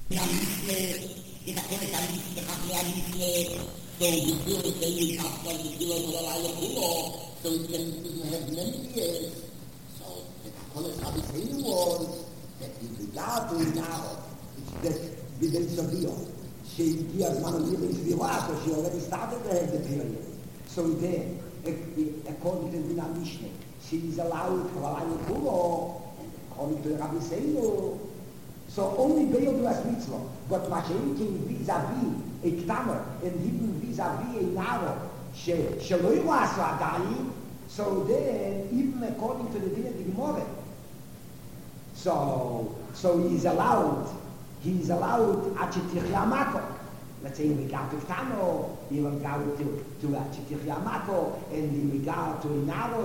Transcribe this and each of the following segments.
So you feel the same cup and you feel it for a while, so it can have many years. So the Kakonis Abisenu was that in regard to Inaro, it's that within Sabio, she gives one of the Viva, so she already started to have the period. So then, according to the Mishnah, she is allowed for a while Kulo, and according to Rabbi Seinu, so only Be'il do as mitzvah, but Mashenkin vis-a-vis a Ktamer, and even vis-a-vis a Naro, שלא ירעשו עדיין, so then, even according to the din of the Gemara, so he is allowed at Chetichya Mako. Let's say in regard to Ktano, in regard to Chetichya Mako, and in regard to Naro,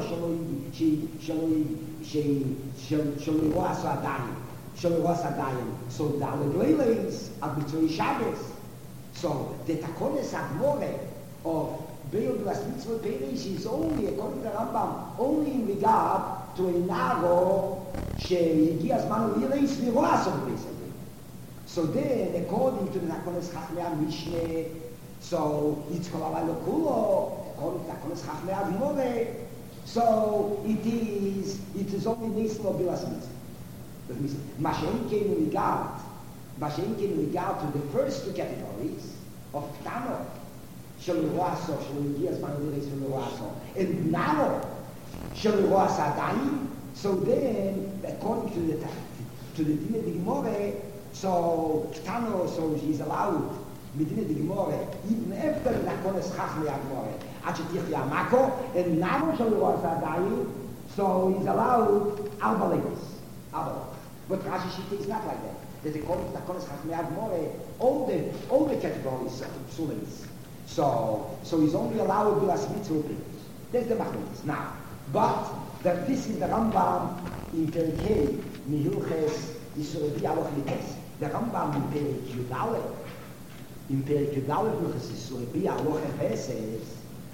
שלא ירעשו עדיין. So the Leilais of Mitzvah Shabbos. So the Takones Admore of Be'il B'las Mitzvah Perish is only, according to the Rambam, only in regard to a Naro שהגיע הזמן Leilais Viroasom basically. So then, according to the Takones Chachmei Mishneh, so it's Kolalai Lokulo, according to the Takones Chachmei Admore, so it is only Nislo B'las Mitzvah. Mashenkin in regard to the first two categories of Ktano, Shaliruaso, Shaliruas Manadiris Shaliruaso, and Naro, Shaliruas Adaim. So then, according to the Din of the Gemara, so Ktano, so he is allowed, Medina de Gemara, even after the Nakones Chachmei Gemara, Achetich Yamako, and Naro Shaliruas Adaim, so he is allowed Arba Levis. But Rashi Shita is not like that. That according to Takonis Chachmei Admore, all the categories of psulis. So he's only allowed Bilas Mitzvah Pirush. That's the Machlokas. Now, but that this is the Rambam in Perikei Mihilches Yisraeli Aloch Likes. The Rambam in Perik Yudalev, Hilches Yisraeli Aloch Likes.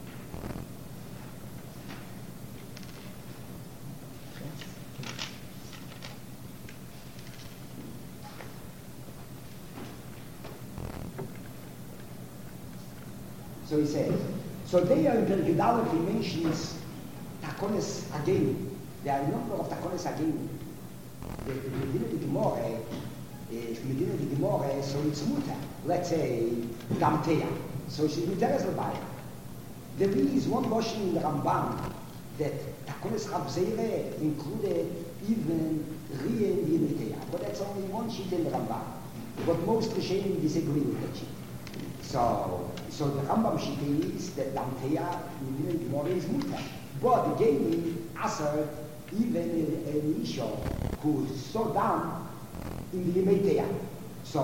So he says, so there in Perek Yudalev he mentions Takones again. There are a number of Takones again. The Medina de Gemara, so it's muta. Let's say Damteya. So she's muteres l'bayah. There is one portion in the Rambam that Takones Rabzeire included even Rie and Yemiteya. But that's only one sheet in the Rambam. But most Rishonim disagree with that sheet. So the Rambam Shita is that Damteya in the Gemara is muta. But again, Aser, even an Isha who saw down in the Yemeteya. So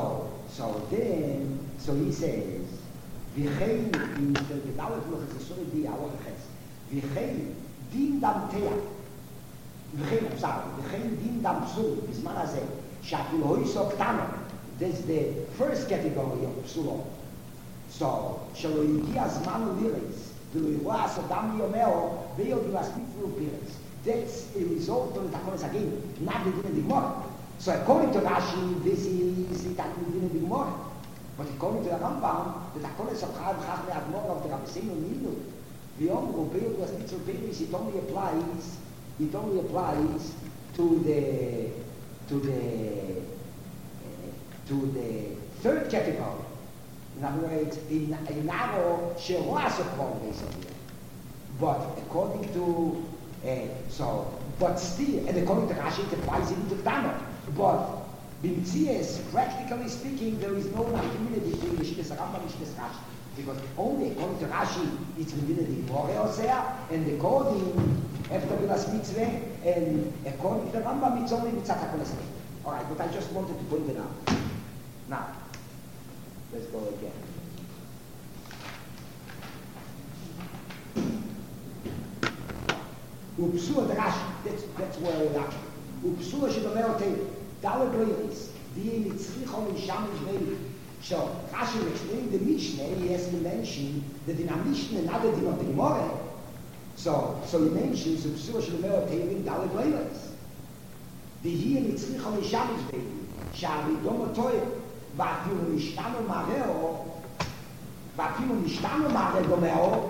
he says, V'chein in the Gedalef Luchas Yisrael Di Aloch Ches. V'chein din Damteya. V'chein din Damsul b'zman hazeh. Sha'afil hoiso ktano. That's the first category of psulo. So, שלא הגיע הזמן ולירס, ולא ירוע הסודם יומאו, ויוד להספיק ולפירס. That's a result of the Takones again, not the Din of the Gemara. So according to Rashi, this is the Din of the Gemara. But according to the Rambam, the Takones of Chachmei Admor of the Rabbi Seinu Nilu, the Omru, ויוד להספיק ולפירס, it only applies to the third category. In other words, in Naro, Sheroas of Kol, basically. But according to, but still, and according to Rashi, it applies even to Ktano. But B'Mitzias, practically speaking, there is no community between the Shittas Rambam and Shittas Rashi. Because only according to Rashi, it's within the Gemara Osea, and according, after Bilas Mitzvah, and according to the Rambam, it's only Mitzat HaKoles. All right, but I just wanted to point it out. Now, let's go again. Upsua Rashi, that's where we're at. Upsua shedomer otei, Daled Leilis, die Nitzrichon in Shamish Meili. So, Rashi explained the Mishnah, he has to mention that in a Mishnah, another din of the Gemara. So he mentions Upsua shedomer otei, Daled Leilis. Die Nitzrichon in Shamish Meili, Shari Dom Otoy, ואפילו נשתנו מראו, ואפילו נשתנו מראה דומאו,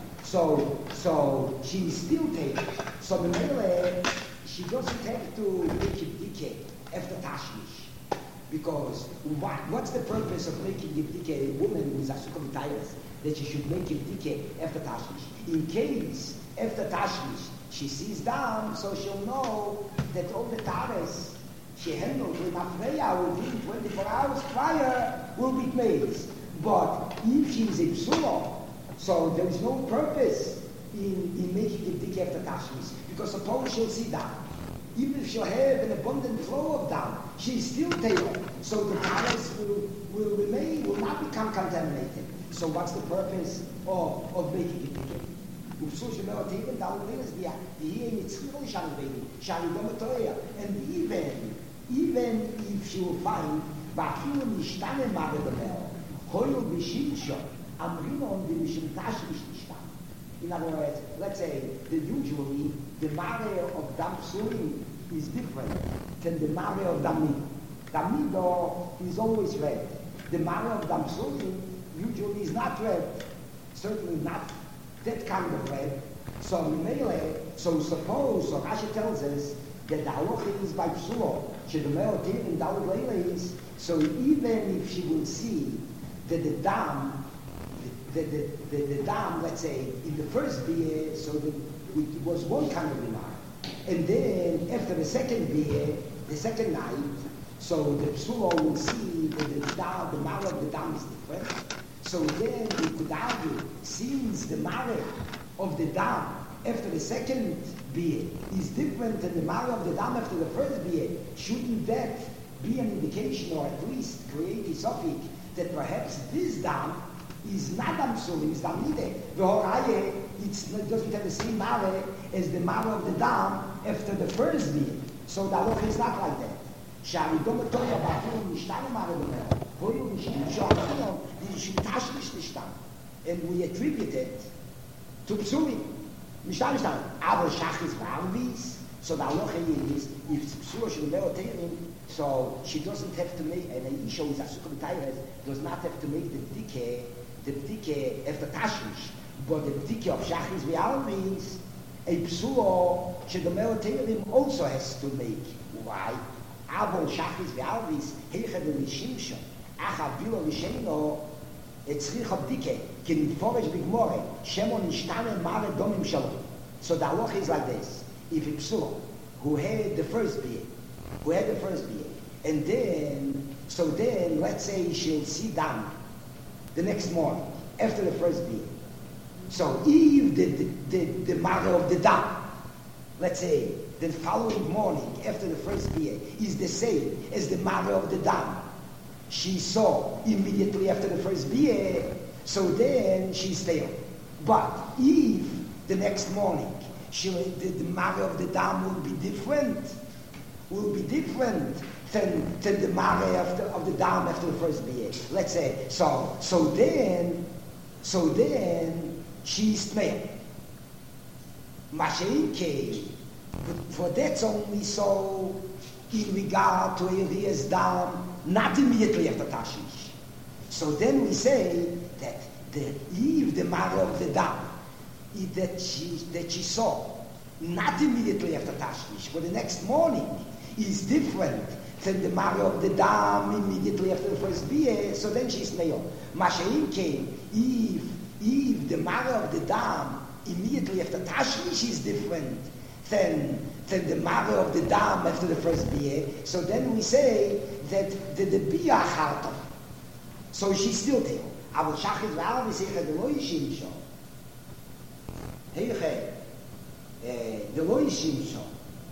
so she still takes. So the she doesn't have to make it decay after Tashmish. Because what's the purpose of making it decay? A woman who is a sukkah that she should make it decay after Tashmish. In case after Tashmish she sees down, so she'll know that all the tares she handled with Afreya within 24 hours prior will be made. But if she is a psula, so there is no purpose in making it decay after Tashmish. Because suppose she'll see down. Even if she'll have an abundant flow of down, she's still tail. So the tares will remain, will not become contaminated. So what's the purpose of making it decay? And even if she will find in other words, let's say that usually the mare of Dam Psulim is different than the mare of Dam Nido. Dam Nido is always red. The mare of Dam Psulim usually is not red, certainly not that kind of red. So suppose, so Rashi tells us that the halacha is by Psulo, Shedumeo Tir in Dalit Leila is, so even if she will see that the dam, the dam, let's say, in the first beer, so it was one kind of remark. And then, after the second beer, the second night, so the psulo will see that the mara of the dam is different. So then we could argue, since the mara of the dam after the second beer is different than the mara of the dam after the first beer, shouldn't that be an indication, or at least create a suffix, that perhaps this dam is not Dam Psulim, it's Dam Nide. The Horaye, it doesn't have the same mare as the mare of the dam after the first beer. So the halacha is not like that. שהרידום התויה באפילו משתנה מראה דומר. הויו משתמשו אפילו, שתש משתשתם. And we attribute it to Psulim. משתנה משתנה. אבל שחריס וערביס, so the halacha is, if it's Psula של Meoterim, so she doesn't have to make, and an Isha who is a Sukkah B'Tayres does not have to make the decay after Tashmish, but the decay of Shachris V'Alvis, a Psulo Shedomeo Teirim also has to make. Why? Avol Shachris V'Alvis, Heichad V'Shimsho, Acha Vila V'Sheino, Etzrich of decay, Kin Foresh B'Gmore, Shemon Nishtane Mare Domim Shalom. So the halacha is like this. If a Psulo, who had the first beer, and then, let's say she'll see down the next morning, after the first beer. So if the mother of the dam, let's say, the following morning, after the first beer, is the same as the mother of the dam she saw immediately after the first beer, so then she's stale. But if the next morning, the mother of the dam will be different than the mare of the dam after the first beer. Let's say, so then she's tmeya. Masheike, for that's only so in regard to Elias dam, not immediately after Tashish. So then we say that if the mare of the dam that she saw not immediately after Tashmish, but the next morning is different than the mare of the dam immediately after the first beer, so then she's male. Mashaim came, if the mare of the dam immediately after Tashmish is different than the mare of the dam after the first beer, so then we say that the beer harta. So she's still tail. Avol shachis v'alvis heichad lo yishimsho. Heichad the lo yishimsho.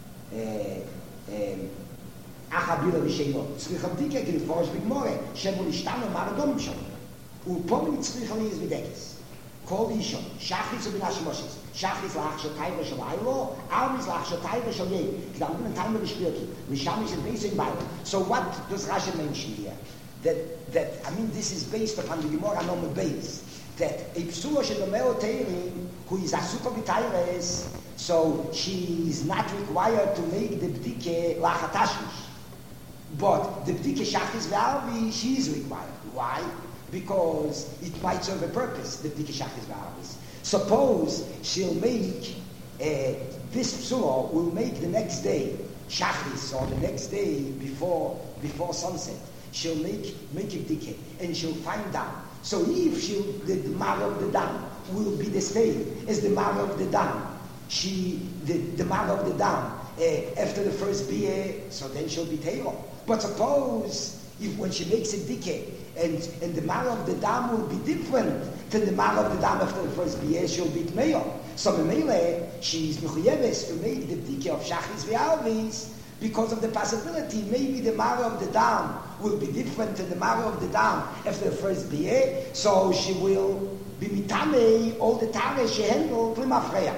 Achabila v'sheino. Tzricha b'dike ki l'forosh b'gmore. Shemo l'ishtano maradom shom. U'pom nitzricha li yizvidekes. Kol yishon. Shachris u'binash moshis. Shachris lach shotayva shalaylo. Armis lach shotayva shalei. K'dam u'nen tayma v'shpirki. L'shamish and beis in Bible. So what does Rashi mention here? That I mean, this is based upon the Gemara normal base. That a psula shedomeo teirim, who is asuka But the bdike shachris ve'arvis, she is required. Why? Because it might serve a purpose, the bdike shachris ve'arvis. Suppose she'll make, this psula will make the next day, shachris, or the next day before sunset. She'll make a bdike, and she'll find out. So if the mar of the dam will be the same as the mar of the dam, the mar of the dam, after the first biyah, so then she'll be teira. But suppose if when she makes a bdike, and the mar of the dam will be different than the mar of the dam after the first biyah, she'll be tmeir. So memele, she is mechuyeves to make the bdike of shachris ve'arvis, because of the possibility maybe the mar of the dam will be different than the mar of the dam after the first biyah, so she will be mitame all the tare she handled limafreya.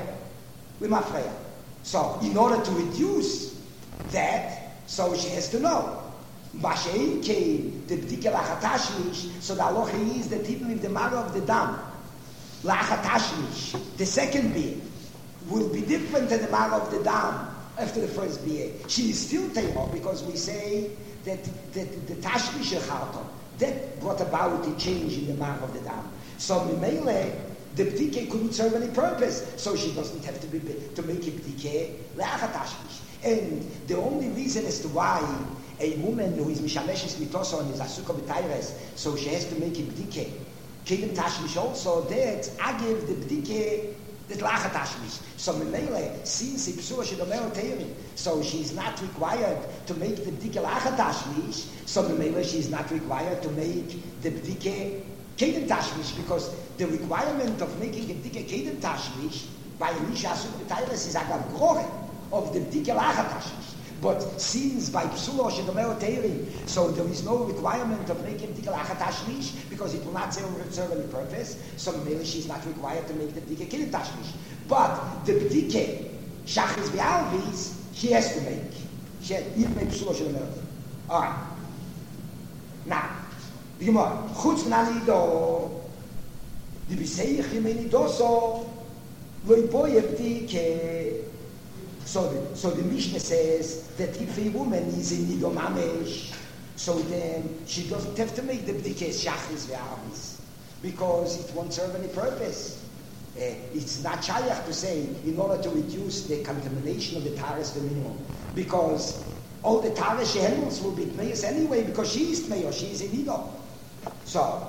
So in order to reduce that, so she has to know. Mashein came the bdike lachatashmish, so the halacha is that even if the mar of the dam lachatashmish, the second biyah, will be different than the mar of the dam after the first biyah, she is still teira, because we say that the tashmish echarton, that brought about a change in the mar of the dam. So memele, the bdike couldn't serve any purpose, so she doesn't have to make a bdike le'achatashmish. And the only reason as to why a woman who is mishameshes mitoso and is asuka b'tayres, so she has to make a bdike kedem tashmish also, that agiv the bdike that lachatashmish. So memele, since the psula shedomero teirim, so she is not required to make the bdike lachatashmish. So memele, she is not required to make the bdike kedem tashmish, because the requirement of making a bdike kedem tashmish by Elisha asuk b'tayres is agav groche of the bdike lachatashmish. But since by psula shedomero teirim, so there is no requirement of making bdike lachatashmish, because it will not serve any purpose. So maybe she is not required to make the bdike kedem tashmish. But the bdike shachris ve'arvis, she has to make. She has to make psula shedomero teirim. All right. Now, the Gemara, chutz v'nalido, the b'seich yemeni doso, lo yipoye bdike. So the Mishnah says that if a woman is in nido mamesh, so then she doesn't have to make the bdike shachris ve'arvis, because it won't serve any purpose. It's not shayach to say in order to reduce the contamination of the tares to minimum, because all the tares she handles will be tmeis anyway, because she is tmeir, she is in nido. So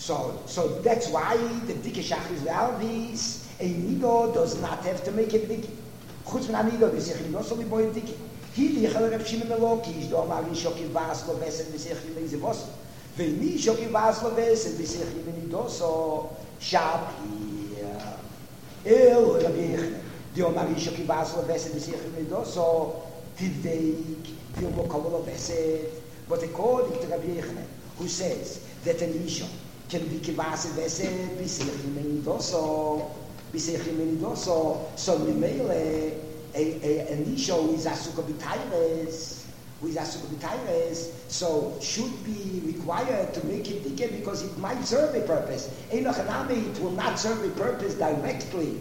that's why the bdike shachris ve'arvis, a nido does not have to make a bdike. חוץ מן הנידו, בשיחי לא סולי בו יבדיקי. היא דיחל רב שמעון מלוקי, ישדו אמר לי שוקי ועס לו וסת בשיחי לאיזה בוסו. ומי שוקי ועס לו וסת בשיחי מנידוסו, שפיר. אל רבי יחנה. די אמר לי שוקי ועס לו וסת בשיחי מנידוסו, תבדק, די אמר קולו לו וסת. But according to Rabbi Yechne, who says that an Isha can be kivas וסת בשיחי מנידוסו, so memele an isha who is asuka b'tayres, so should be required to make it bdike, because it might serve a purpose. Enoch hanami, it will not serve a purpose directly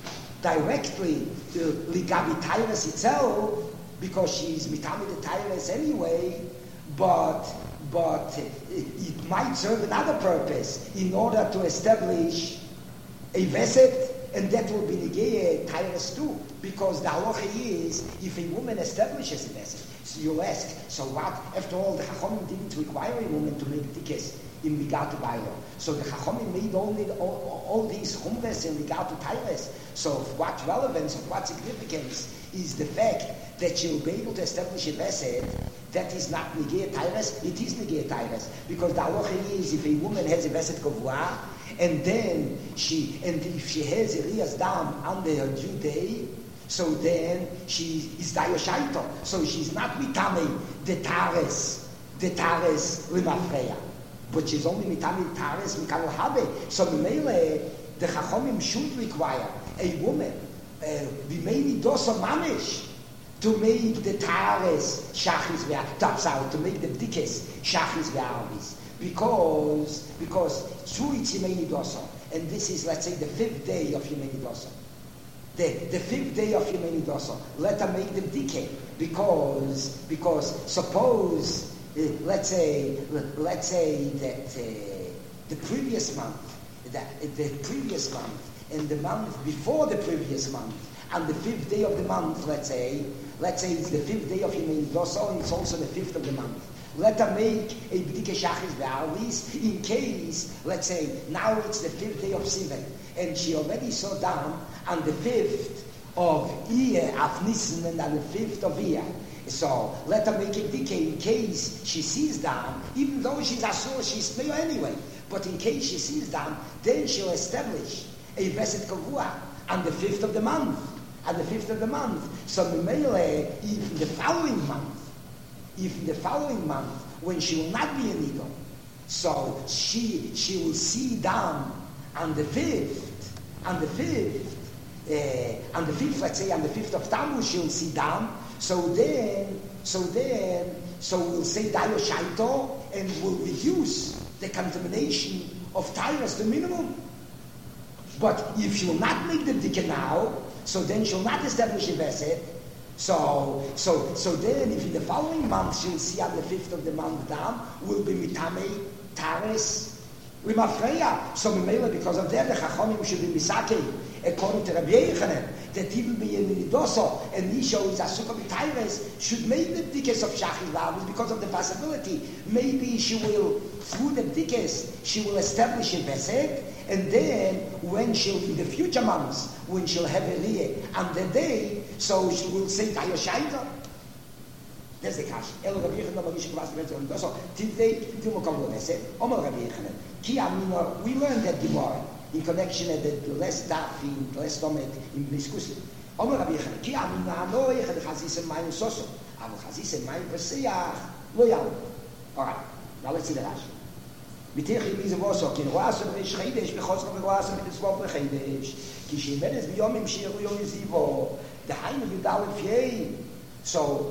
to ligabi tayres itself, because she is mitami the tayres anyway, but it might serve another purpose in order to establish a veset. And that will be negayah tyrus too, because the halacha is if a woman establishes a vessel. So you'll ask, so what? After all, the Chachomim didn't require a woman to make dikes in regard to bayro. So the Chachomim made all these chumres in regard to tyrus. So what relevance, of what significance is the fact that she'll be able to establish a vessel that is not negayah tyrus? It is negayah tyrus, because the halacha is if a woman has a vessel kavua, and then if she has a riyas dam under her due day, so then she is dayoshaito. So she's not mitame the tares limafreya, but she's only mitame tares mikal habe. So memele the chachomim should require a woman b'meini dosa mamish to make the tares shachis ve'arvis, to make the bdikes shachis ve'arvis. Because Shuitz Yemei Nidoso, and this is, let's say, the 5th day of Yemei Nidoso. The 5th day of Yemei Nidoso, let her make the bdike, because suppose let's say that the previous month, the previous month, and the month before the previous month, and the 5th day of the month, let's say it's the 5th day of Yemei Doso, and it's also the 5th of the month. Let her make a b'dike shachis be'arvis in case, let's say, now it's the 5th day of Sivan, and she already saw down on the 5th of Iyar of Nisan and on the 5th of Iyar. So let her make a b'dike in case she sees down, even though she's asur, she's meyo anyway. But in case she sees down, then she'll establish a Veset Kavua on the 5th of the month. On the 5th of the month. So Memele, even the following month, when she will not be a Nido, so she will see down on the 5th, let's say on the 5th of Tammuz, she will see down. So we'll say Dayo Shaito, and will reduce the contamination of tyrus to minimum. But if she will not make the dikah now, so then she'll not establish a veset. So then, if in the following month she'll see on the 5th of the month down, will be mitame tares limafreya. So Memela, because of that, the Chachamim should be misake, according to Rabbi Yechanan, that even be in Nidoso and Nisho is Asuka B'Taires should make the dikes of Shachis Vavus because of the possibility. Maybe she will, through the dikes, she will establish a Vesek, and then when she'll, in the future months, when she'll have a Riyeh on the day, so she will say Tayo Shaita. That's the Kash. El Rabbi Yechanan, Rabbi Yechanan, Nidoso, today, Timokam Vesek, Omar Rabbi Yechanan, Ki Amina, we learned that Gemara in connection with the last daf in the last moment in discussion. Omer Rabbi Yechanan, ki amina no yechad chazis and mayim soso, aval chazis and mayim pesiyach lo yam. All right, now let's see the Rashi. B'teichi mize voso, ki roas v'reish chaydesh b'chosra v'roas v'tisvov v'chaydesh, ki shemeres b'yomim shiru yom yizivo, d'hainu yudal v'yei. So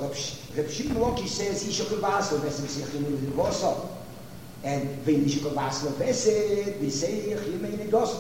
Reb Shimon Loki says, Isha k'vaso, v'esem sichim mize voso. And when you go back to the Veset, we say Yemei Dos.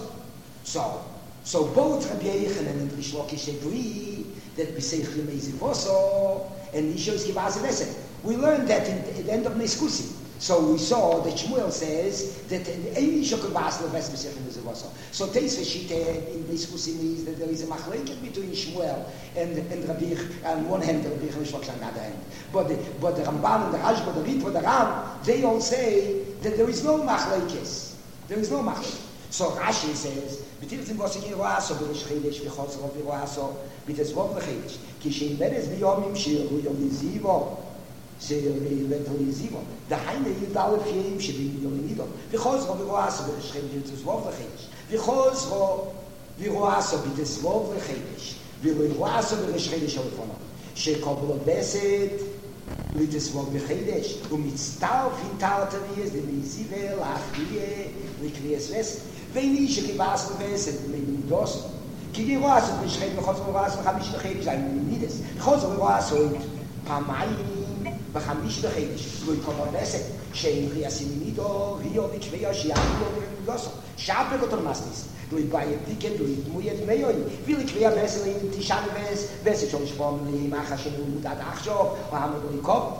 So both Rabbi Yechanan and Rish Lakish agree that we say Yemei Zivoso and Nisho is Givaz Veset. We learned that at the end of Neskusi. So we saw that Shmuel says that Ein Nisho Givaz Veset Yemei Zivoso. So Teis Veshite in Neskusi means that there is a machleket between Shmuel and Rabbi Yechanan on one hand, and Rabbi Yechanan on the other hand. But the Ramban and the Rashba, the Ritva, the Ram, they all say that there is no machlekes. There is no machlekes. So Rashi says, "B'tirtzim v'osikin roaso b'rish chedesh v'chotzro v'roaso b'tezvov v'chedesh ki she'imberes b'yomim she'ru yom yizivo she'leto yizivo d'haine yudal v'yim she'b'yim yom nido v'chotzro v'roaso b'rish chedesh v'tezvov v'chedesh v'chotzro v'roaso b'tezvov v'chedesh v'roaso b'rish chedesh v'fono she'koblo beset Litisvog Bechedesh, Mitztauf in Tartavies, the Mizivel, Achie, Likrias West, Venish, Rivas, Veset, Mendos, Kigiwas, which had the Hosovas, Hamish the Hadish, I need this. Hosovas, Pamayin, Bahamish the Hadish, will come on Veset, Shane Riasiminido, Rio, Vichvea, Shiano, Mendos, Sharpe Gotomastis. Do it by a ticket, do it Muyet Mayo, will clear vessel in Tishanes, Vessel from the Machashin Mudat Achjo, Mohammed.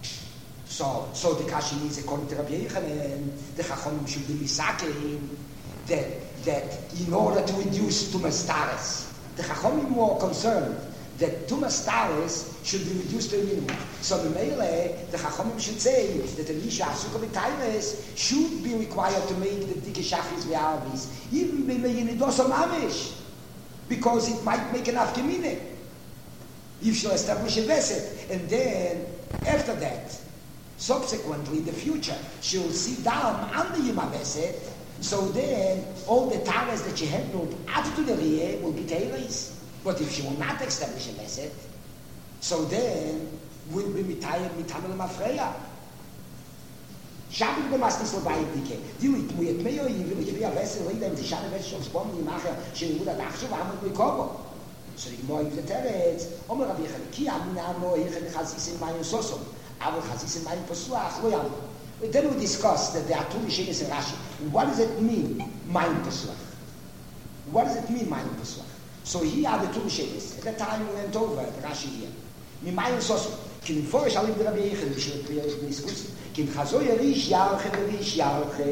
So the Kashi is according to Rabbi Yechanan, and the Chachamim should be misakeh that in order to reduce Tumas Tares, the Chachamim were concerned that Tumas Tares should be reduced to a minimum. So the Meile, the Chachamim should say that the Misha Asuka B'Tayres should be required to make the Dike Shachis V'Arvis, even B'Meyinidos Mamish, because it might make an Afkemine. You shall establish a Veset, and then, after that, subsequently, in the future, she will sit down on the Yima Veset, so then all the Tares that she handled after the Riyeh will be Teiris. But if she will not establish a Veset, so then will be Mitamel Mafreya. Shabbat B'Mastis L'Bayit Dike. Dilit Muyet Meyo, will ich wie a Veset, later in the Shana Veset, schon spommen, die Macher, she would have Achshav, Amad Mikobo. So the Gemara gives the Teretz, Omer Rabbi Yechanan, Ki Amina no Yechanan Chazis in Mayim Sosom, Aval Chazis in Mayim Pesuach, Lo Yam. Then we discussed that there are two Rishonim in Rashi. What does it mean, Mayim Pesuach? What does it mean, Mayim Pesuach? So here are the two Rishonim. At that time we went over the Rashi here. Mimayim Sosom. כי נפורש על ידי רבי יחד, בשביל פריאל נסקוס, כי נחזוי ריש ירחה וריש ירחה,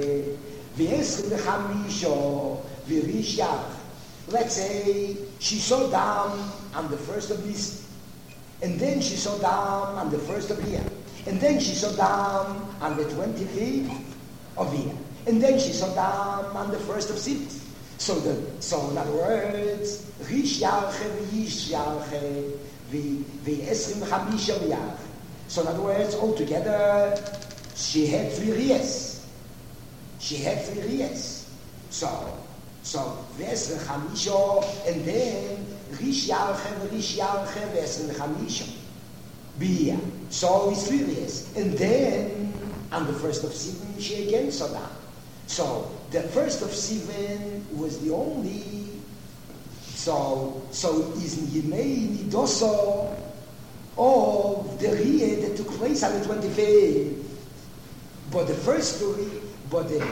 ו25 וריש ירחה. Let's say she saw down on the first of this, and then she saw down on the first of year, and then she saw down on the 25th of year, and then she saw down on the first of six. So in other words, Rish Yarche v'Yish Yarche v'Esrim Yarche. So in other words, altogether, she had 3 years. She had 3 years. So v'Esrim Chamisha, and then Rish Yarche v'Esrim Chamisha. B'Yah. So it's 3 years. And then, on the first of Sivan, she again saw down. So the first of Sivan was the only. So is Yemei Nidoso of the Riyah that took place on the 25th. But the first story, but the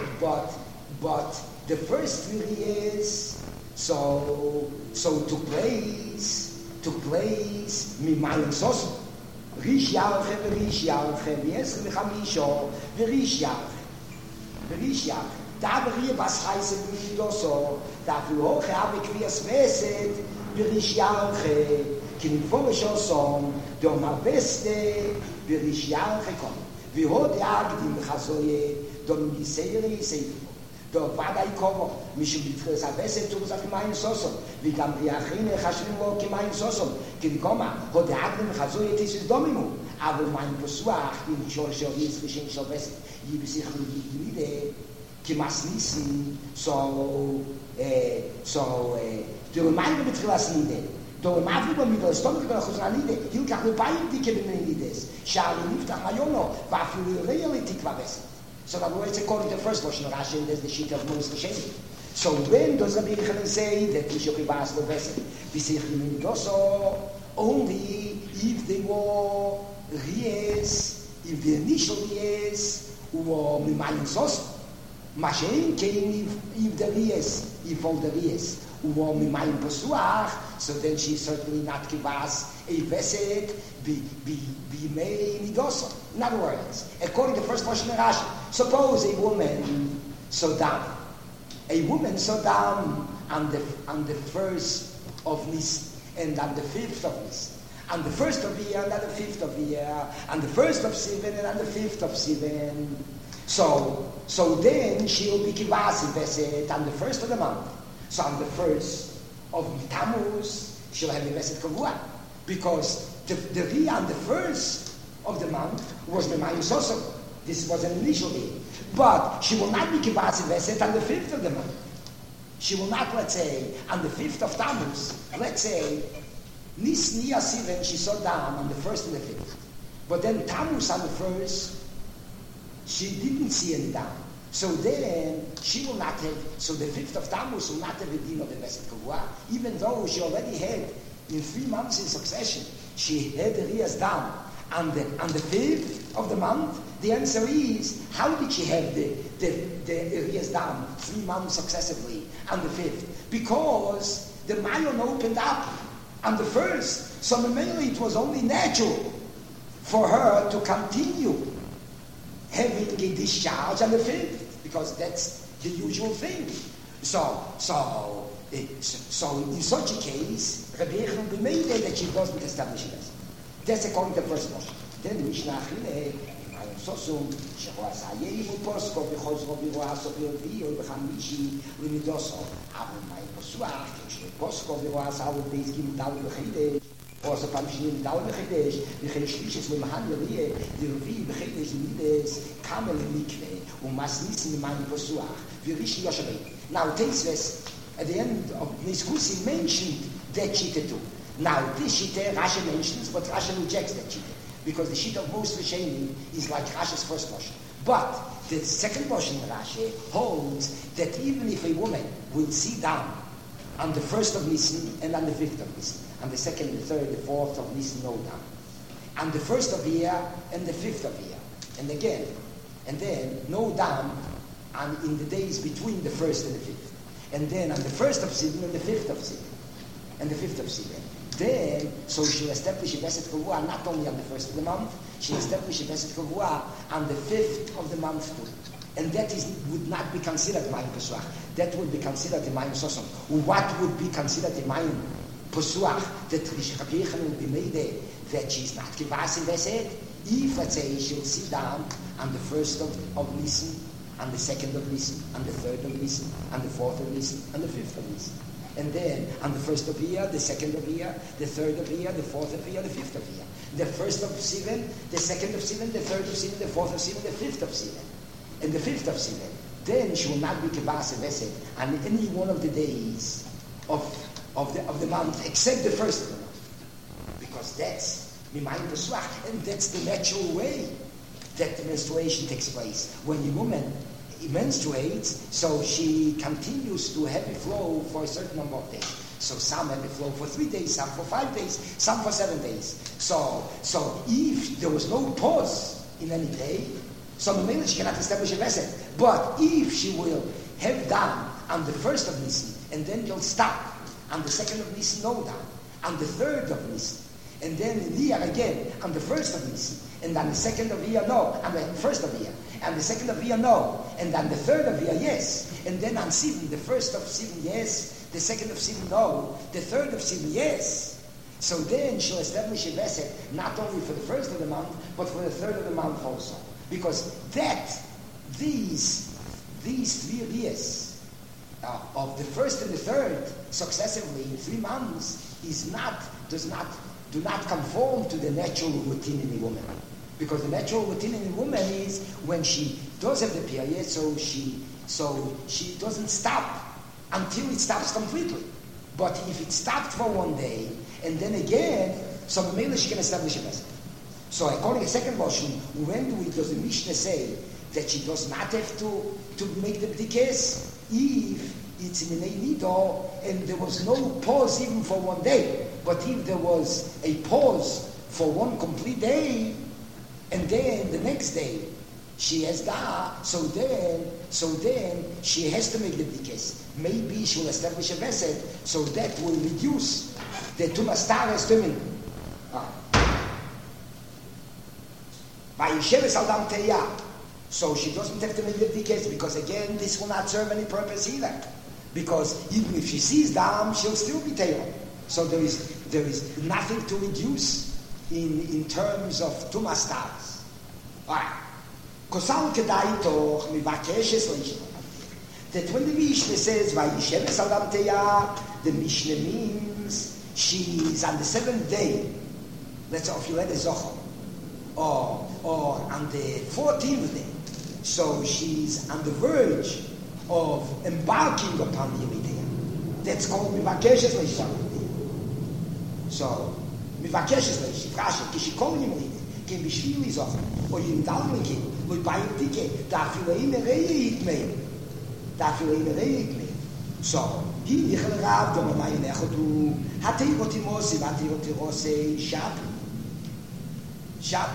first 3 years, so took place Mimayim Sosu. Rish Yarche v'Rish Yarche v'Esrim v'Rish Yarche. Da wir was heißen wie das so, da wir hoch habe Quias Weset, Rish Yarche, kin vor schon so, der ma beste Rish Yarche kommt. Wir hot ja die Chasoye, don die Serie sei. Da war da kommen, mich mit Quias Weset zu sagen mein Soso, wie kam die Achine Chashrim wo mein Soso, kin kommen, hot ja die Chasoye dieses Domino, aber mein Besuch in Georgia ist geschenkt so Weset, die sich die Idee כי מסניסים, der Gemeinde betrifft Nide. Der Gemeinde mit der Stomach der Nide, hier kann man bei die Kebene Nides. Schale nicht nach Mayono, war für die Realität war besser. So that was according to the first version of Rashi, there's the sheet of Moses Sheni. So when does the Bible say that we should be bas the best? We say in also only if they were ries, if the initial ries were mit Sos. Mashen came if the ries, if all the ries were mit meinem Besuch, so then she certainly not kibas a veset be made nidoso. In other words, according to the first portion of Rashi, suppose a woman saw down. A woman saw down on the first of Nis and on the 5th of Nis. On the first of the year and on the 5th of the year, on the first of Sivan and on the 5th of Sivan. So then she will be kibas veset on the first of the month. So on the first of Tammuz, she'll have a veset kavua. Because the Riyah on the first of the month was Memayim Soso. This was an initial day. But she will not be kibas veset on the 5th of the month. She will not, let's say, on the 5th of Tammuz, let's say, Nisni Asiven, she saw down on the 1st and the 5th. But then Tammuz on the 1st, she didn't see any down. So then, she will not have, so the 5th of Tammuz will not have a din of the Veset Kavua, even though she already had, in 3 months in succession, she had the Riyas down. On the 5th of the month, the answer is, how did she have the Riyas down 3 months successively on the 5th? Because the Mayon opened up on the 1st, so mainly it was only natural for her to continue having a discharge on the 5th, because that's the usual thing. So in such a case, Rabbi Yechon made that she doesn't establish it. That's according to the first portion. Then the Mishnah Achille, Sosum, Sheroa Sayei, Posko, Bechozro, Biroa, Sobiovio, Bechamishi, Limidoso, Avomai Posuach, Posko, Biroa, Saul, Beis, Gim, Dal, Bechide, also Pamshin, Dal, Bechidesh, Bechishis, Limhan, Rie, the Revi, Bechidesh, Nides, Kamel, Mikve, Masnis, Limani Posuach, Virishi Yoshabay. Now, Teisves, at the end of Niskusi, mentioned that Shita too. Now, this Shita, Rashi mentions, but Rashi rejects that Shita, because the Shita of most Rishayim is like Rashi's first portion. But the second portion of Rashi holds that even if a woman will see down on the 1st of Nisan and on the 5th of Nisan, on the 2nd, the 3rd, the 4th of Nisan, no down, on the 1st of the year and the 5th of the year, and then no down in the days between the 1st and the 5th, and then on the 1st of Sivan and the 5th of Sivan, and the 5th of Sivan. then, so she'll establish a Beset Kavua not only on the first of the month, she'll establish a Beset Kavua on the 5th of the month too. And that would not be considered Mayim Pesuach. That would be considered the Mayim Sosom. What would be considered the Mayim Pesuach? That Rabbi Yochanan would be made there, that she's not Kivasi Beset. If, let's say, she'll sit down on the 1st of Nisan, on the 2nd of Nisan, on the 3rd of Nisan, on the 4th of Nisan, on the 5th of Nisan. And then on the 1st of Iyar, the 2nd of Iyar, the 3rd of Iyar, the 4th of Iyar, the 5th of Iyar. The 1st of Sivan, the 2nd of Sivan, the 3rd of Sivan, the 4th of Sivan, the 5th of Sivan. And the 5th of Sivan. Then she will not be Kibas Veset on any one of the days of the month except the 1st of the month. Because that's Mimayim Pesuach, and that's the natural way that the menstruation takes place. When a woman menstruates, so she continues to heavy flow for a certain number of days. So some heavy flow for 3 days, some for 5 days, some for 7 days. So if there was no pause in any day, so maybe she cannot establish a Beset. But if she will have down on the 1st of Nisan, and then you'll stop on the 2nd of Nisan, no down, on the 3rd of Nisan, and then in Iyar again on the 1st of Nisan, and on the 2nd of Iyar, no, on the 1st of Iyar, and the 2nd of Iyar, no, and on the 3rd of Iyar, yes, and then on Sivan, the 1st of Sivan, yes, the 2nd of Sivan, no, the 3rd of Sivan, yes. So then she'll establish a Beset not only for the 1st of the month, but for the 3rd of the month also. Because these 3 years of the 1st and the 3rd successively in 3 months do not conform to the natural routine in a woman. Because the natural routine in a woman is when she does have the period, so she doesn't stop until it stops completely. But if it stopped for 1 day, and then again, so maybe she can establish a Beset. So according to the second version, when does the Mishnah say that she does not have to make the b'dikes if it's in an nido and there was no pause even for 1 day, but if there was a pause for 1 complete day, and then the next day she has so then she has to make the b'dikes. Maybe she will establish a Beset, so that will reduce the tumas tares tumin. So she doesn't have to make the b'dikes, because again, this will not serve any purpose either. Because even if she sees dam, she'll still be teira. So there is nothing to reduce in terms of tumas tares. Kosal kedai toch mivakeshes leishon. That when the Mishnah says Vayisheves Adam Teya, the Mishnah means she is on the 7th day. Let's say if you had a zochor, or on the 14th day. So she's on the verge of embarking upon the Yemiteya. That's called Mivakeshes Leishon. So Mivakeshes Leishon, Rashi, Kishikol Yemiteya, Kim Bishvili Zochor, or Yimdalmiki, or Bayitike, Dafilein Reitmeir. So, he nichel Rav, Doma Mayin Echotu, Hateirotimosi, Hateirotimosi, Shab.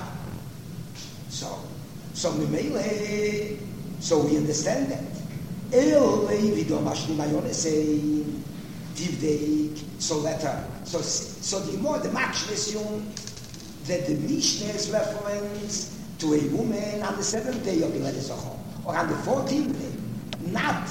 So we understand that. El Levi Domashni Mayonese, Tivdeik, so later. So the more the Machshel assume that the Mishnah is reference to a woman on the 7th day of Yom Zochor, or on the 14th day. Not.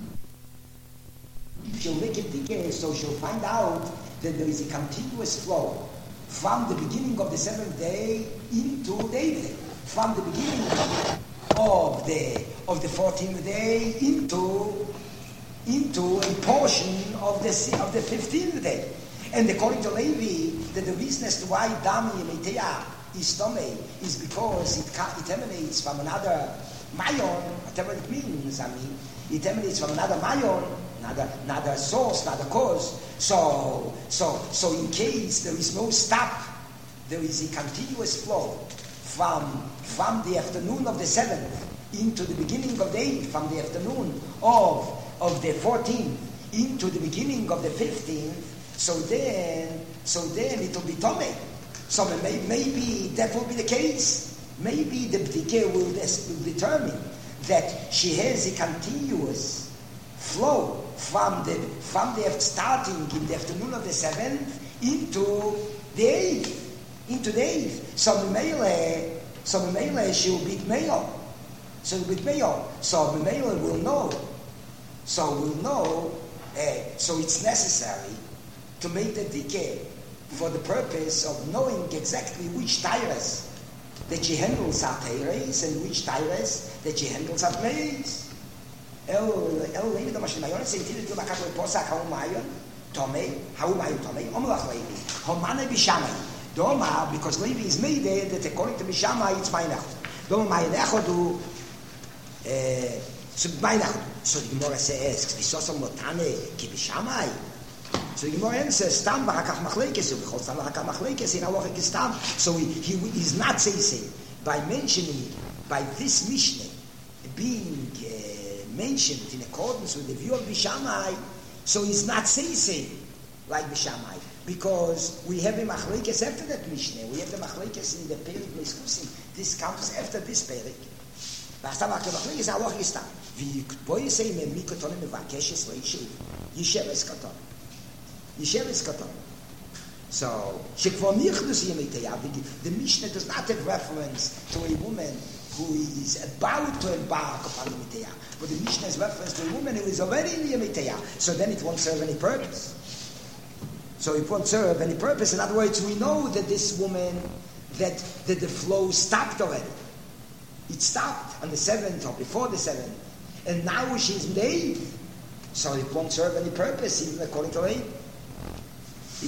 If she'll make a decay, so she'll find out that there is a continuous flow from the beginning of the 7th day into the 8th day. From the beginning of the 14th day into a portion of the 15th day. And according to Levi, that the reason as to why Dami Yemiteya is Tomei is because it emanates from another Mayon, whatever it means, it emanates from another Mayon, another source, another cause. So in case there is no stop, there is a continuous flow from the afternoon of the 7th into the beginning of the 8th, from the afternoon of the 14th into the beginning of the 15th. So then it will be Tomei. So maybe that will be the case. Maybe the b'dikah will determine that she has a continuous flow from the starting in the afternoon of the 7th into the eighth. So Memele she'll be male. So Memele will know. So it's necessary to make the decay for the purpose of knowing exactly which tyrus that she handles at Teres and which tyrus that she handles at Meis. El Levi da Mashlim Mayon sentir que Macaco possa Hau Mayon Tomei Omlach Levi Homane Bishamai Doma because Levi is made there that according to Bishamai it's Meinach Doma Meinach do so Meinach so the Gemara says Visosam Lotane Ki Bishamai. So the Gemara says, "Stam b'rakach machlekes u'b'chol stam b'rakach machlekes in halacha stam." So he is not saying by mentioning by this Mishnah being mentioned in accordance with the view of Bishamai. So he's not saying like Bishamai because we have the machlekes after that Mishnah. We have the machlekes in the Perik Meiskusim. This comes after this Perik. V'astam b'rakach machlekes in halacha stam. V'boy say memikotonim mevakeshes leishiv yisheves katon. So, the Mishnah does not have reference to a woman who is about to embark upon the Miteya, but the Mishnah has reference to a woman who is already in the Miteya. So then it won't serve any purpose. In other words, we know that this woman, that the flow stopped already. It stopped on the 7th or before the 7th, and now she's in the 8th. So it won't serve any purpose, even according to Levi. So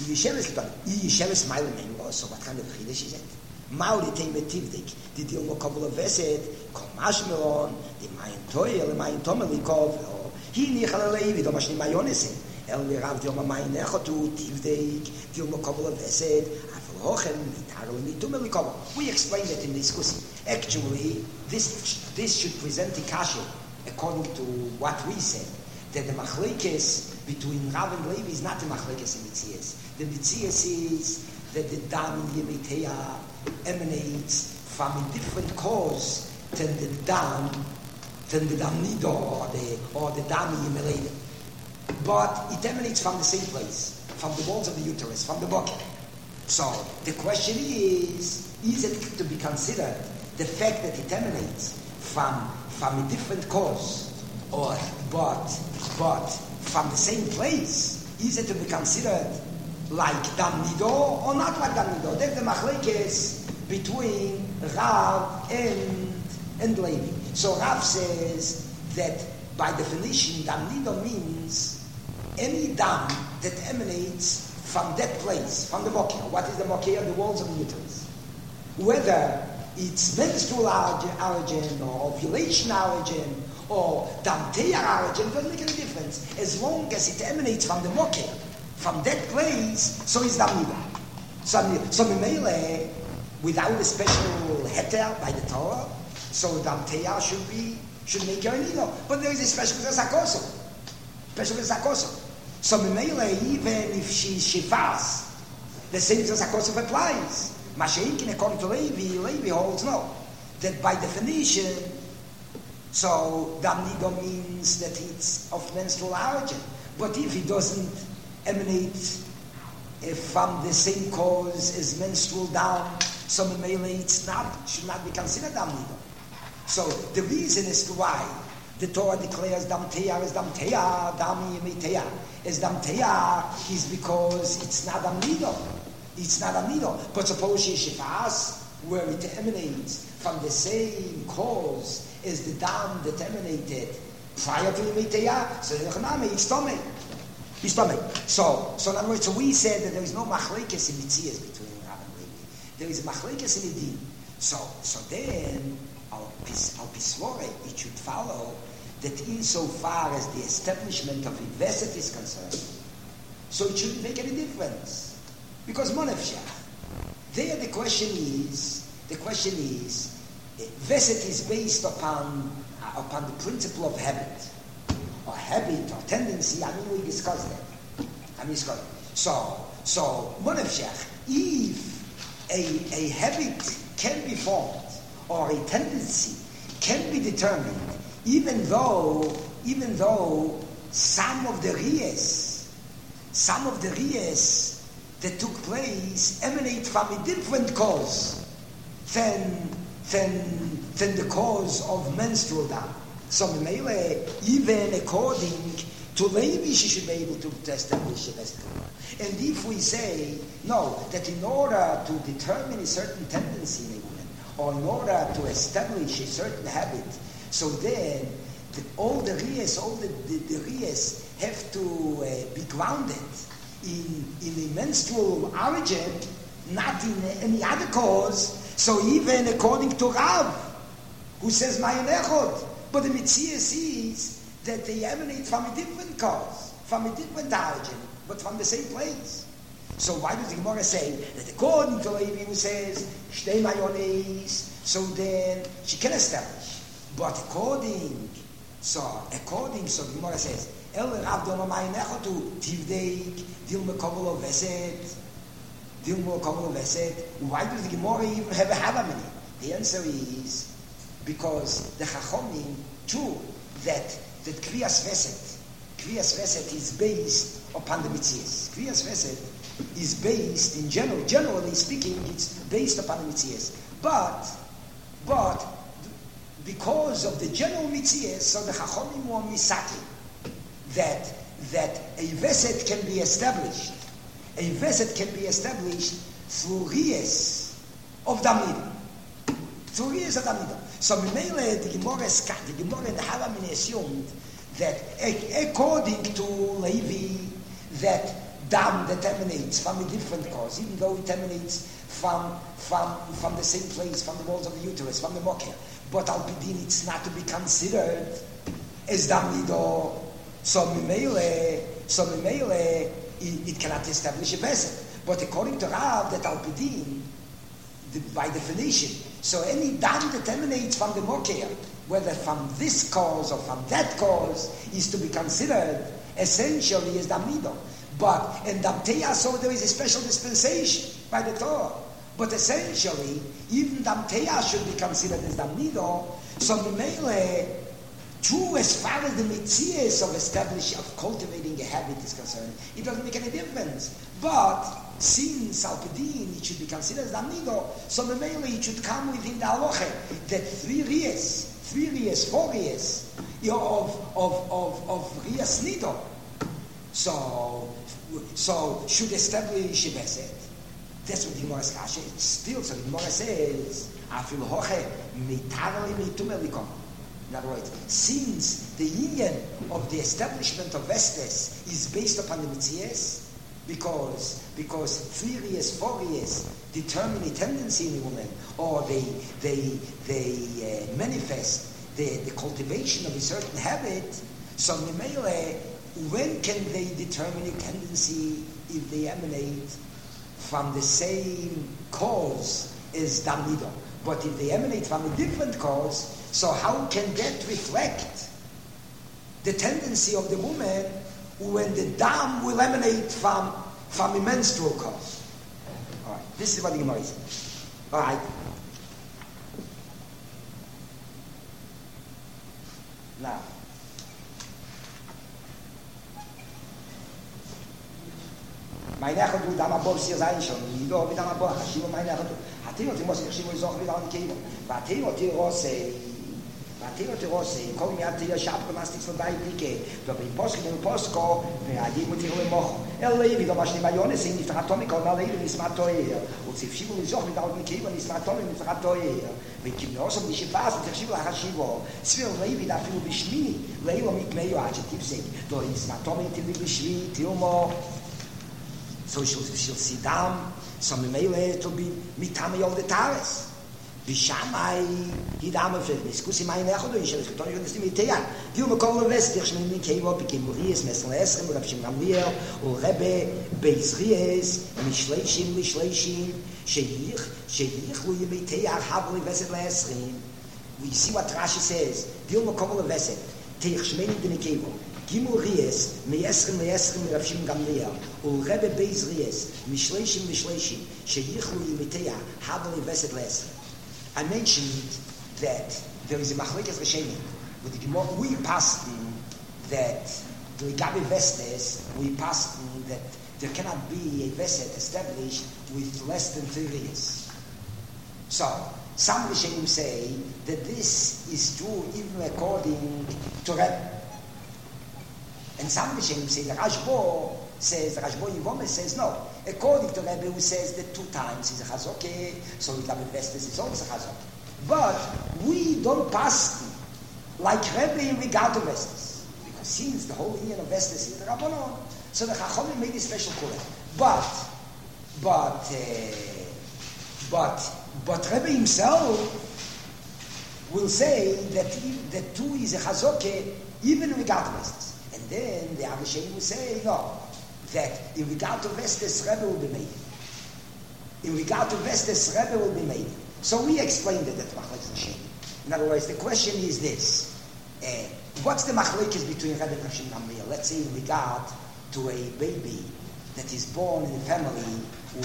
what kind of chiddush is it? Mauli temetivdik, the deal mo kabul veset, komash melon, the mayin toyel, the mayin tomelikov, he nichal Levi, the mashni mayonesin, el mirav the mayin echotu tivdik, deal mo kabul veset, aflochen mitarol mitumelikov. We explained that in discussion. Actually, this should present the kasha according to what we said. That the machlekes between Rav and Levi is not the machlekes in Mitzias. The Mitzias is that the dam in Yemiteya emanates from a different cause than the dam nido or the dam in Yemeleda. But it emanates from the same place, from the walls of the uterus, from the bucket. So the question is it to be considered the fact that it emanates from a different cause, but from the same place, is it to be considered like Dam Nido or not like Dam Nido? That's the machlekes between Rav and Levi. So Rav says that by definition, Dam Nido means any dam that emanates from that place, from the mokia. What is the mokia? The walls of the uterus. Whether it's menstrual origin or ovulation origin or damteya origin, doesn't make any difference. As long as it emanates from the mokia, from that place, so is damnida. So Mimele, without a special heter by the Torah, so damteya should make her nido. But there is a special zakoso. So Mimele, even if she's shivas, the same zakoso applies. Masha'inkin, according to Levi holds no. That by definition, so damnido means that it's of menstrual origin. But if it doesn't emanate from the same cause as menstrual dam, so Memele should not be considered damnido. So the reason as to why the Torah declares damteya as damteya, dami yemiteya as damteya is because it's not damnido. It's not a nido, but suppose she shifas, where it emanates from the same cause as the dam that emanated prior to the Miteya, so it's tummy. So in other words, so we said that there is no machlekes in Mitzias between Rav and Levi. There is a machlekes in Edin. So then, al pisvore, it should follow that insofar as the establishment of Veset is concerned, so it shouldn't make any difference. Because monefshach, there the question is, Veset is based upon the principle of habit, or tendency. We discussed that. So monefshach, if a habit can be formed or a tendency can be determined, even though some of the riyas that took place emanate from a different cause than the cause of menstrual dam. So even according to Levi, she should be able to establish a vested. And if we say, no, that in order to determine a certain tendency in a woman, or in order to establish a certain habit, so then all the riyas have to be grounded in a menstrual origin, not in any other cause. So even according to Rav, who says Mayan Echod, but the mitzvah is that they emanate from a different cause, from a different origin, but from the same place. So why does the Gemara say that according to Levi who says Shtei Mayones, so then she can establish. But according, so the Gemara says, El Rav Doma Mayan Echotu Tivdeik Dilma Kovolo Veset. Why does the Gemara even have a Havamini? The answer is because the Chachomim true that Kriyas Veset is based upon the Mitzias. Kriyas Veset is based in generally speaking, it's based upon the Mitzias. But because of the general Mitzias, so the Chachomim were misaki that a Veset can be established. A Veset can be established through Riyas of Damida. So Mimele, the Gemara and the Halamin assumed that according to Levi, that dam that emanates from a different cause, even though it emanates from the same place, from the walls of the uterus, from the moker, but al pidin it's not to be considered as dam nido. So Mimele, it cannot establish a Veset. But according to Rav, that al pidin, by definition, so any dam that emanates from the moker, whether from this cause or from that cause, is to be considered essentially as damido. But in damteya, so there is a special dispensation by the Torah. But essentially, even damteya should be considered as damido. So Mimele, true as far as the mitzias of cultivating a habit is concerned, it doesn't make any difference. But since Alpidin, it should be considered as Damido, so Memele it should come within the halacha that 3 riyas, 4 riyas of riyas nido. So should establish a Veset. That's what the Gemara says. Still, so the Gemara says, Afil hoche mitarali mitumelikom. In other words, since the union of the establishment of Vestes is based upon the Mitzias, because 3 years, 4 years determine a tendency in a woman, or they manifest the cultivation of a certain habit. So when can they determine a tendency if they emanate from the same cause as Damido? But if they emanate from a different cause, so how can that reflect the tendency of the woman when the dam will emanate from a menstrual cause? All right, this is what the Gemara says. All right. Now, mein Echad du dam abor sie sein schon, Nido mit dam abor, Hashiva mein Echad du. Hatiro ti mos Hashiva izoch mit an Keivo. Hatiro ti rose, כל מיד תהיה שפקו מסטיק von bei Dike, aber in Posko, wer die mit ihre Moch. Levi, da machst du Mayonnaise in die Atomico, na Levi ist matoe. Und sie schieben die Sachen mit alten Keiven, ist matoe mit matoe. Mit die Nose die Spaß, die schieben Hashiva. Svir Levi da für Bishmi, Leila mit Meyo adjective sing. Da ist matoe mit die Bishmi, Tiomo. So should see down some Meyo to be mit Tamay the Tares. Bishamai, he dame für Diskusi meine Echodo, ich habe getan, ich das mit Tea. Die kommen West, ich meine Keivo, bekim Ries, Meslessen, oder Bisham Gamliel, und Rebbe Beizries, Mishleshim, Sheikh, wo ihr mit Tea haben West Lesrin. We see what Rashi says. Die kommen West, Tea schmeinen den Keivo. Gimuries, Meesrim, Bisham Gamliel, und Rebbe Beizries, Mishleshim, Sheikh, wo ihr mit Tea haben West Lesrin. I mentioned that there is a machlekes rishonim with the Gemara. We passed that the Gabi Vestes, we passed there cannot be a Veset established with less than 3 years. So, some Rishonim say that this is true even according to Rebbe. And some Rishonim say, the Rashbo Yevome says no. According to Rebbe, who says that 2 times is a Chazoke, so Gabi Vestes is also a Chazoke. But we don't pass like Rebbe in regard to Vestes. Because since the whole union of Vestes is the Rabbanon, so the Chachamim made a special kula. But Rebbe himself will say that 2 is a Chazoke even in regard to Vestes. And then the Avishaim will say, no, that in regard to Vestes, Rebbe will be made. In regard to Vestes, Rebbe will be made. So we explained it at Machlekes Rishonim. In other words, the question is this. What's the Machlekes between Rebbe and Rav Shimon Gamliel? Let's say in regard to a baby that is born in a family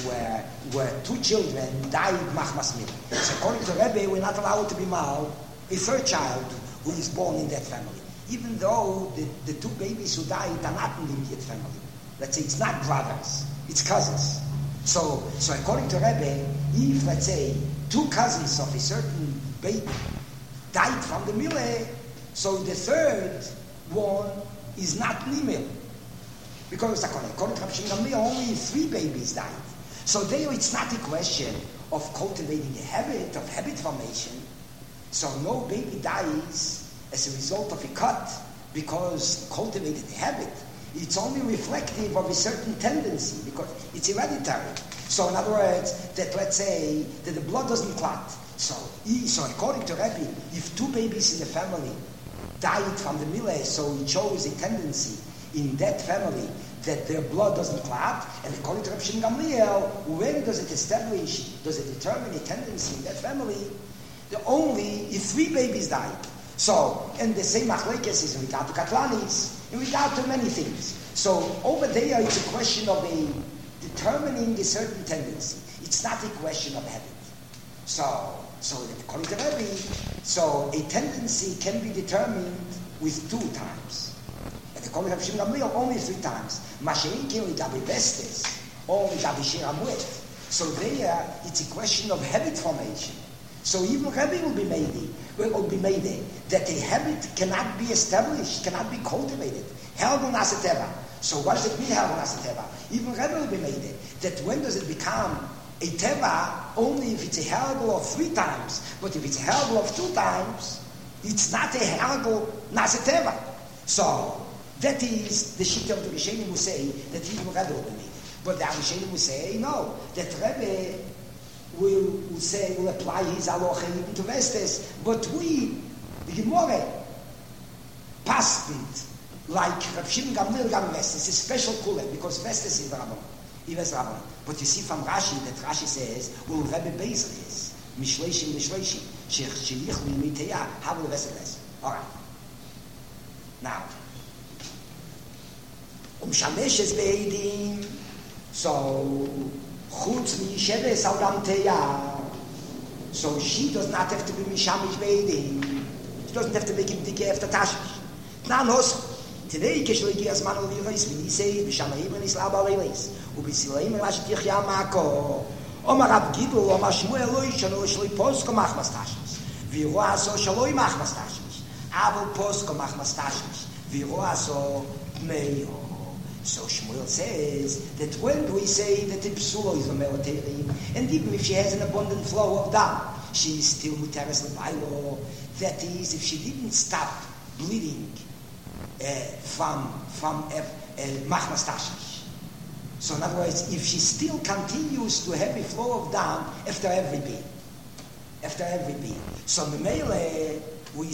where 2 children died machmas mil. So according to Rebbe, we're not allowed to be mal a 3rd child who is born in that family. Even though the 2 babies who died are not in the immediate family. Let's say it's not brothers, it's cousins. So according to Rebbe, if, let's say, 2 cousins of a certain baby died from the mile, so the 3rd one is not nimil. Because according to Rav Shimon Gamliel, only 3 babies died. So there it's not a question of cultivating a habit, of habit formation. So no baby dies as a result of a cut because cultivated a habit. It's only reflective of a certain tendency because it's hereditary. So in other words, that let's say that the blood doesn't clot. So according to Rebbe, if 2 babies in the family died from the mile, so it shows a tendency in that family that their blood doesn't clot, and according to Rav Shimon Gamliel, when does it determine a tendency in that family? Only if 3 babies died. So, and the same machlekes is in regard to katlanis, in regard to many things. So over there, it's a question of determining a certain tendency. It's not a question of habit. So according to Rebbe, so a tendency can be determined with 2 times. And according to Rav Shimon Gamliel, only 3 times. Masha'inkin ligabi vestes, or ligabi shir amuet. So there, it's a question of habit formation. So even Rebbe will be made that a habit cannot be established, cannot be cultivated. Hergo naseteva. So what does it mean, Hergo naseteva? Even Rebbe will be made that when does it become a teva? Only if it's a hergo of 3 times. But if it's a hergo of 2 times, it's not a hergo naseteva. So that is the shita of the Rishonim who say that even Rebbe will be made. But the Rishonim will say no, that Rebbe will apply his halacha even to Vestes, but we, the Gemara, passed like Rav Shimon Gamliel Gabi Vestes, a special kula, because Vestes is Rabbanon, Ives Rabbanon. But you see from Rashi, that Rashi says, well, Rebbe Bezer is, Mishleishim, Sheich Miteya, how will the Vestes? All right. Now, Shameshes Beidim, so, Chutz Misheves al Gam Teya. So she does not have to be Mishamish Beidim. She doesn't have to make him dig after Tashish. Now, today, Keshlegi Asman al Yirais, when he says, Mishamayim and Islab al Yirais, Ubisilaim and Rashid Yichya Mako, Omar Rab Gidul, Omar Shmuel Eloi, Shaloi Shaloi Posko Machmas Tashish, Viroa So Shaloi Machmas Tashish, Avol Posko Machmas Tashish, Viroa So Meyo. So Shmuel says that when do we say that the psulo is a melatonin, and even if she has an abundant flow of dam, she is still mutaras levailo. That is, if she didn't stop bleeding from machmas tashish. So in other words, if she still continues to have a flow of dam after every beat. So memele we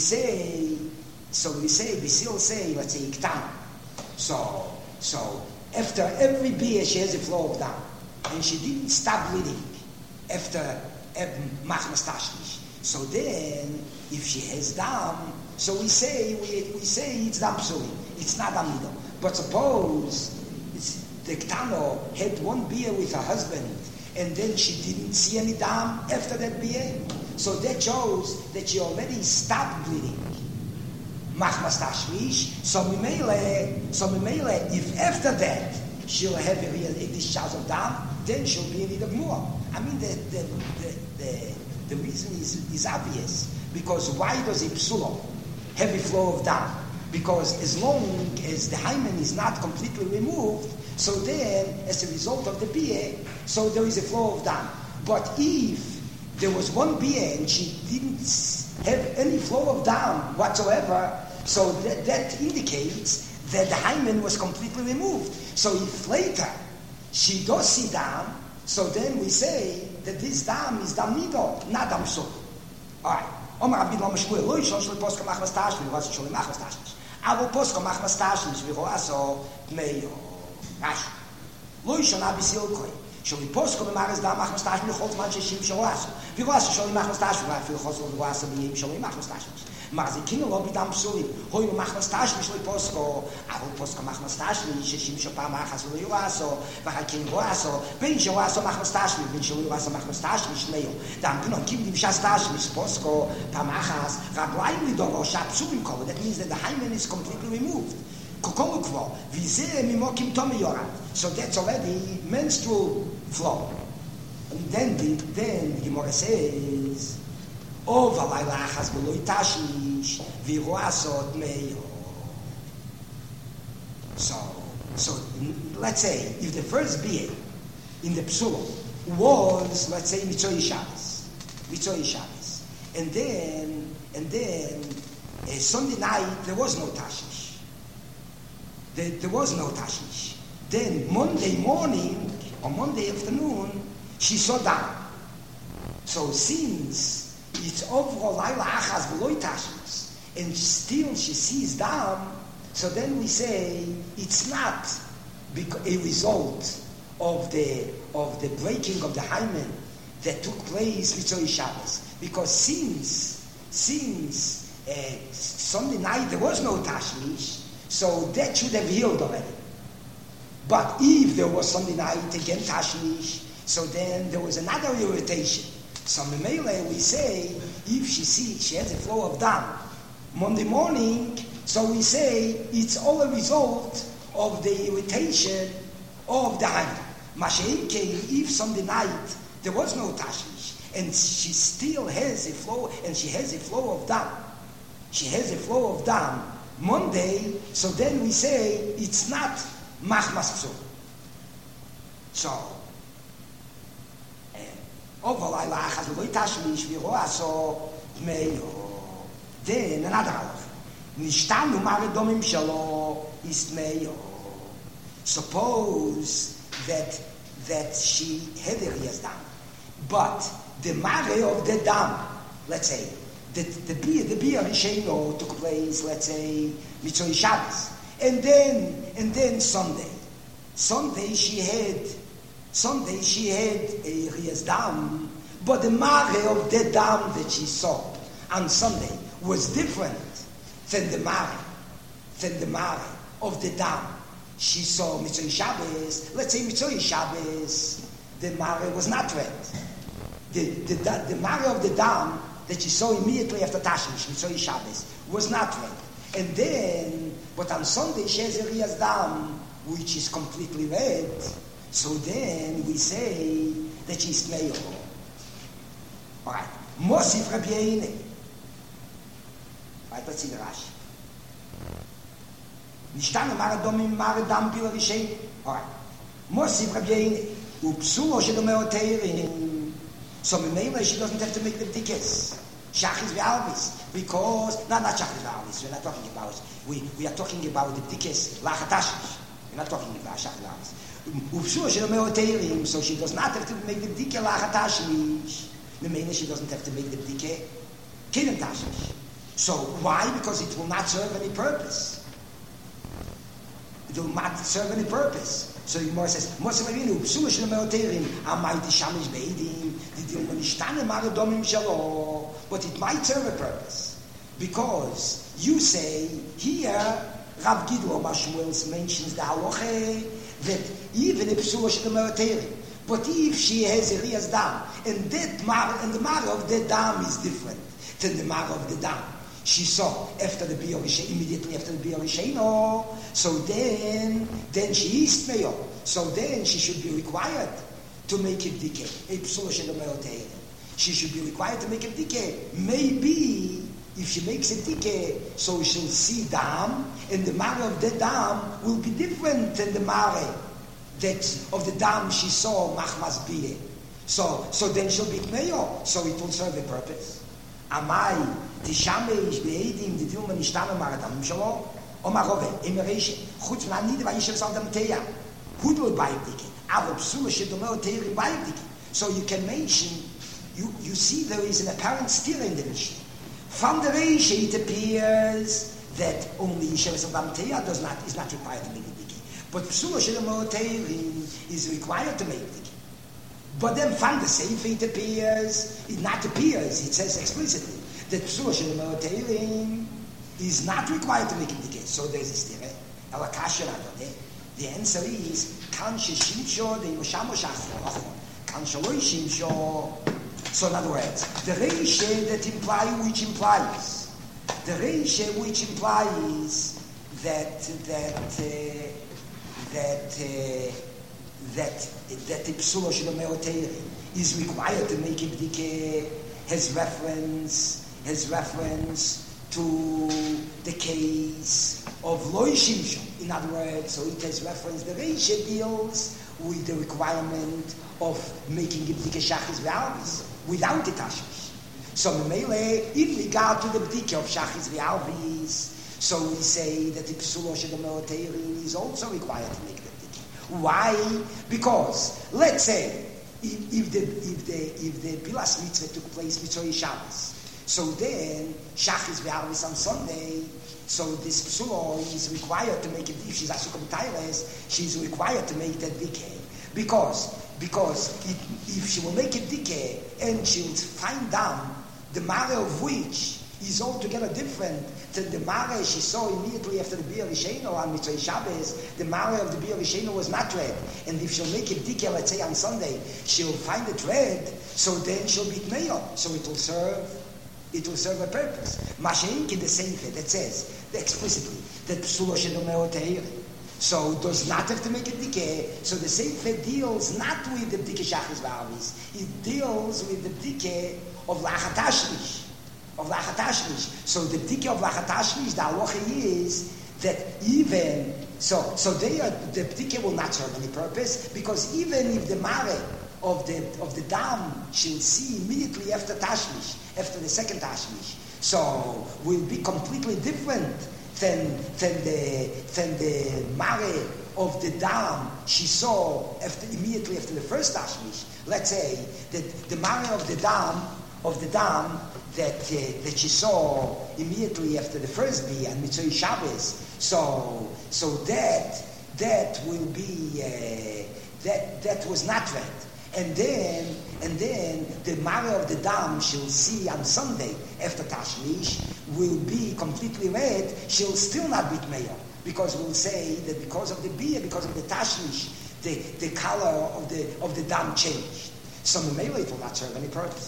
still say, let's say iktam. So after every beer she has a flow of dam, and she didn't stop bleeding after machmas tashlish. So then, if she has dam, so we say it's dam psuli, it's not dam nido. But suppose the Ktano had 1 beer with her husband, and then she didn't see any dam after that beer, so that shows that she already stopped bleeding. Machmas tashlish. So mimele, if after that she'll have a discharge of dam, then she'll be in need of more. I mean, the reason is obvious, because why does a psulo have a flow of dam? Because as long as the hymen is not completely removed, so then, as a result of the bia, so there is a flow of dam. But if there was one bia and she didn't have any flow of dam whatsoever, so that indicates that the hymen was completely removed. So if later she does see dam, so then we say that this dam is dam nido, not dam psul. All right. Omar Abid Lama Shmuel, lo yishon shli poska machmas tashmi, lo yishon shli machmas tashmi. Avo poska machmas tashmi, shviho aso tmeyo. Rashi. Lo yishon abisil koi. Shli poska machmas dam machmas tashmi, chol man sheshim shlo aso. Viho aso shli machmas tashmi, afil chosol viho aso biyim shli machmas tashmi. Mazikino lo bidam psulim. Hoy machmas tashmi shli posko. Avo poska machmas tashmi, sheshim shpa machas lo yo aso. Vachakin vo aso. Ben shlo aso machmas tashmi, ben shlo aso machmas tashmi shneyo. Dam kino kim dim shas tashmi posko. Pamachas. Raglaim lidovo shap psulim kol. That means that the hymen is completely removed. Kokolukvo. Vize mimokim tomi yora. So that's already menstrual flow. And then the Gemara says, O valailachas beloy tashish viroasot meyo. So let's say if the first bia in the psulo was, let's say, Mitzvah Shabbos, and then Sunday night there was no tashish. There was no tashish. Then Monday morning or Monday afternoon she saw down. So since it's overall laila achas v'loy tashish, and still she sees down, so then we say it's not a result of the breaking of the hymen that took place Mitzvah Shabbos, because since Sunday night there was no tashmish, so that should have healed already. But if there was Sunday night again tashmish, so then there was another irritation. So Memele, we say, if she has a flow of dam Monday morning, so we say it's all a result of the irritation of the hymen. Mashiach, if Sunday night there was no tashmish, and she still has a flow, and she has a flow of dam. She has a flow of dam Monday, so then we say it's not machmas psul. So, then another halach. Nishtanu maredomim shalo is meyo. Suppose that she had a riyas dam, but the mare of the dam, let's say, the bia risheno took place, let's say, Mitzvah Shabbos, and then Sunday she had a riyas dam, but the mare of the dam that she saw on Sunday was different than the mare of the dam she saw Mitzvah Shabbos. Let's say Mitzvah Shabbos, the mare was not red. The mare of the dam that she saw immediately after Tashmish, Mitzvah Shabbos, was not red. And then, but on Sunday she has a riyas dam which is completely red. So then we say that she's meyo. All right. Mosif Rabbi Yehuda. Right, let's see the Rashi. Nishtana maradomim maradam pila rishay. All right. Mosif Rabbi Yehuda. Upsulo shedomeoteirim. So Memele, she doesn't have to make the b'dikes. Shachis ve'alvis. Because, not shachis ve'alvis. We're not talking about, we are talking about the b'dikes. Lachatashish. We're not talking about shachis ve'alvis. So she does not have to make the b'dike lachatashish. Memele, she doesn't have to make the b'dike kidem tashish. So why? Because it will not serve any purpose. It will not serve any purpose. So the Gemara says, but it might serve a purpose. Because you say, here, Rav Gidlo Mashmuel mentions the halacha that even if Psula Shlemeoterim, but if she has a riyas dam, and the mar of the dam is different than the mar of the dam, she saw after the Biyah Risheno, immediately after the Biyah Risheno, so then she is Meyo. So then she should be required to make a Dike. She should be required to make a Dike. Maybe if she makes a Dike, so she'll see Dam, and the Mare of the Dam will be different than the Mare that of the Dam she saw Machmas Biyah. So then she'll be Meyo. So it will serve a purpose. Amai, Tishameish, Beedim, the Dilma Nishtana Maradam Shalom, Omarove, Emeration, Chutz Manid, Vaishav Saldam Teya, Hudul Baibdike, Arab Sulashe Domel Teiri Baibdike. So you can mention, you see there is an apparent steer in the Mishnah. From the Reish, it appears that only Yeshiva Saldam Teya is not required to make Dike. But Sulashe Domel Teiri is required to make Dike. But then from the Sefer it appears, it says explicitly that Psula Shel Me'oteirim is not required to make a Dike. So there's a stire. The answer is, Kan Sheshimsho de Yoshamo Shachor, Kan Shaloi Shimsho. So in other words, the Reishe that which implies that the Psula Shel Me'oteirim is required to make a Dike has reference to the case of Loi Shimshon. In other words, so it has reference, the Reisha deals with the requirement of making a B'dike Shachis V'Alvis without the Tashmish. So Memele, in regard to the B'dike of Shachis V'Alvis, so we say that the Psula Shel Me'oteirim is also required to make the B'dike. Why? Because, let's say, if the Bilas Mitzvah took place Mitzvah Shabbos, so then Shachis V'Alvis on Sunday, so this Psula is required to make it. If she's Asukah B'Tailes, she's required to make that Dike, because if she will make a Dike and she will find down the Mare of which is altogether different than the Mare she saw immediately after the Biyah Risheno on Mitzvah Shabbos. The Mare of the Biyah Risheno was not red, and if she'll make a Dike, let's say on Sunday, she'll find it red, so then she'll be Meyo, so it will serve a purpose. Mashenk in the Sefer that says explicitly that Psula Shel Me'oteirim, so does not have to make a Dike. So the Sefer deals not with the B'dike Shachis V'Alvis, it deals with the B'dike of Lachatashlish. So the B'dike of Lachatashlish, the halacha is that even so the B'dike will not serve any purpose, because even if the Mare of the Dam she'll see immediately after Tashmish, after the second Tashmish, so will be completely different than the Mare of the Dam she saw immediately after the first Tashmish. Let's say that the Mare of the Dam that she saw immediately after the first Biyah and Mitzvah Shabbos, so that will be that was not red. And then the Mare of the Dam she'll see on Sunday after Tashmish will be completely red. She'll still not be Meyo, because we'll say that because of the Biyah, because of the Tashmish, the color of the Dam changed. So Meyo it will not serve any purpose.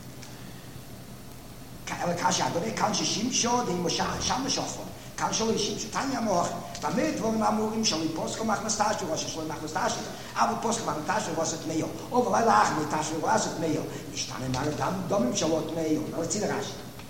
Kan shol ishim Tanya moch damit wo na morim shol post gemacht nas tasch was shol mach nas tasch aber post gemacht tasch was et meyo over weil ach mit tasch was et meyo ich stanne mal dam shol et meyo no tsin rash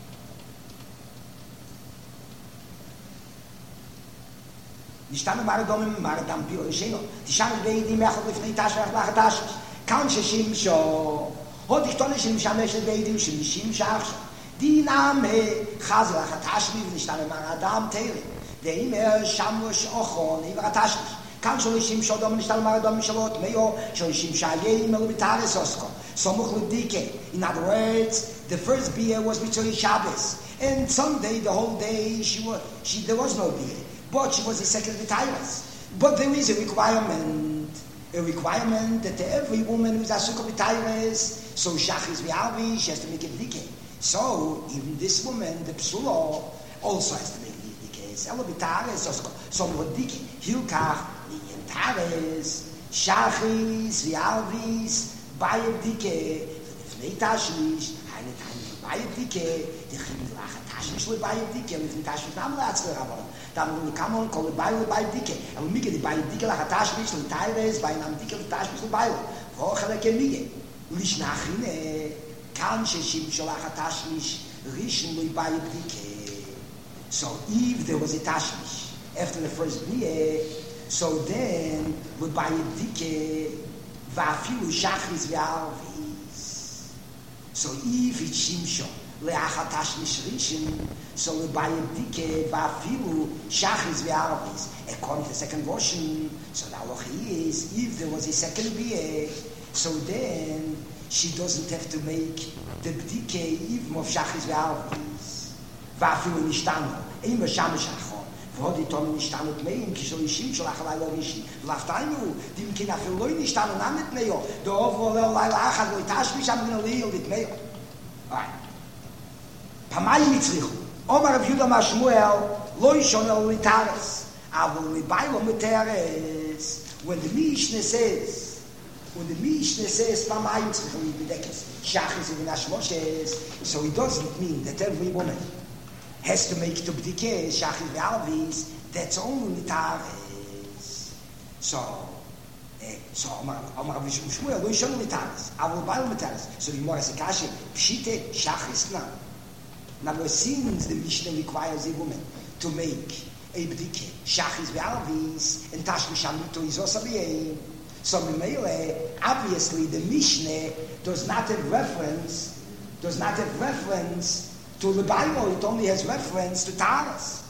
ich stanne mal dam bio shino die shanne bei die mach auf die tasch mach tasch kan shim sho hot ich tolle shim shamesh bei die shim shach die Name Chazel Achatashmi nicht alle Maradam Teire. Der immer Shamush Ochon Iva Atashmi. Kann schon ich im Shodom nicht alle Maradam Mishalot Meyo schon ich im Shayei Melubitare Sosko. Somuch Ludike. In other words, the first Biyah was Mitzvah Shabbos, and Sunday the whole day there was no Biyah, but she was the second B'Tairas. But there is a requirement that every woman who's Asukah B'Tairas, so Shachis V'Alvi, she has to make a B'dike. So even this woman, the Psula, also has to make the case. Elo b'tares, so B'dike, Hilkach, Tares, Shachis, V'Alvis, Bayeb Dike, V'nei Tashmish, eine Time Bayeb Dike, the Chimil Achatashmish. tashmish lebayim dike, lifnei tashmish nam la'atzler avon. Dann wir kamen kol lebayim dike. Aber mir die lebayim dike la tashmish lebayim bei nam dike tashmish lebayim. Wo khale kemige. Lish nachine kan shim sholach tashmish rishon lebayim dike. So if there was a tashmish after the first bria, so then lebayim dike vafilu shachris ve'arvis. So if it's shimshon le'achat tashmish rishon, so lebayim dike vafilu shachris ve'arvis. According to the second version, so the halacha is if there was a second bria, so then she doesn't have to make the bdike even of shachris ve'arvis. Vafilu nishtanu eima shamash achon. Vodi tom nishtanut meim ki shol ishim shol achalai lo rishi laftainu dim ki nafil lo nishtanu namet meyo do ovo lo lai lachad lo itashmish am gina liil dit meyo. Alright. Pamai mitzrichu Omar Rav Yehuda ma Shmuel lo ishon el litares avol libai lo meteres. When the Mishnah says pamai mitzrichu libidekes shachis uvinash moshes, so it doesn't mean that every woman has to make to bdike shachis ve'alvis. That's only litares. So Omar Rav Shmuel lo yishon litares avol bail litares. So the Gemara says kashi pshite shachis na. Now since the Mishnah requires a woman to make a bdike shachis ve'alvis and tashmish amito is also b'yein. So obviously the Mishnah does not have reference to the Bible. It only has reference to Taras.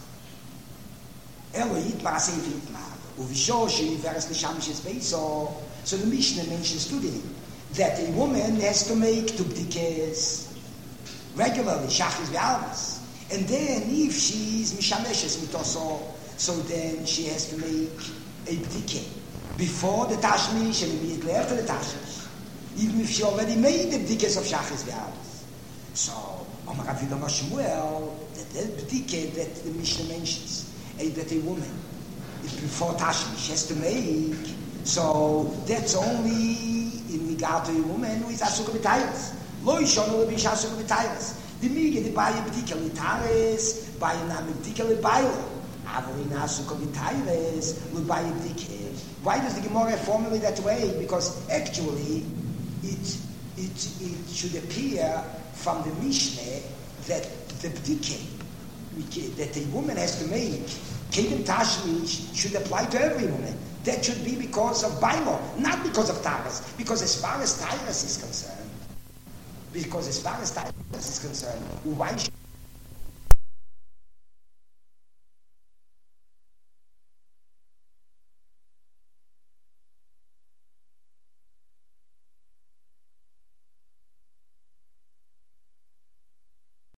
So the Mishnah mentions today that a woman has to make tubdikes regularly, shachis ve'alvis. And then if she is mishameshes mitoso, so then she has to make a bdike before the tashmish and immediately after the tashmish, even if she already made the bdikes of shachis ve'alvis. So Omar Rav Yehuda ma Shmuel, that bdike that the Mishnah mentions, that a woman before tashmish has to make, so that's only in regard to a woman who is asuk b'tayres. Lo yishon lo b'ish asuk b'tayres. The mige the buy bdike litares, buy nam bdike lebaylo. Avol in asuk b'tayres, lo buy bdike. Why does the Gemara formulate that way? Because actually it should appear from the Mishnah that the bdike that a woman has to make kedem tashmish should apply to every woman. That should be because of Bailo, not because of Taras. Because as far as Taras is concerned, why should